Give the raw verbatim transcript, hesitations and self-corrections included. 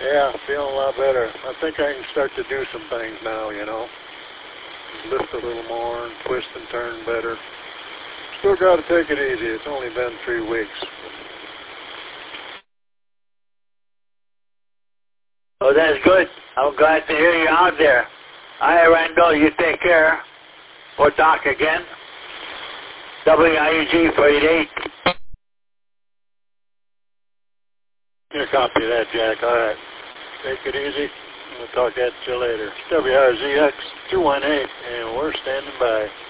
Yeah, feeling a lot better. I think I can start to do some things now, you know. Lift a little more and twist and turn better. Still got to take it easy. It's only been three weeks. Oh, that's good. I'm glad to hear you out there. All right, Randall, you take care. We'll talk again. W I U G four eight eight. Get a copy of that, Jack. All right. Take it easy. We'll talk at you later. W R Z X two one eight, and we're standing by.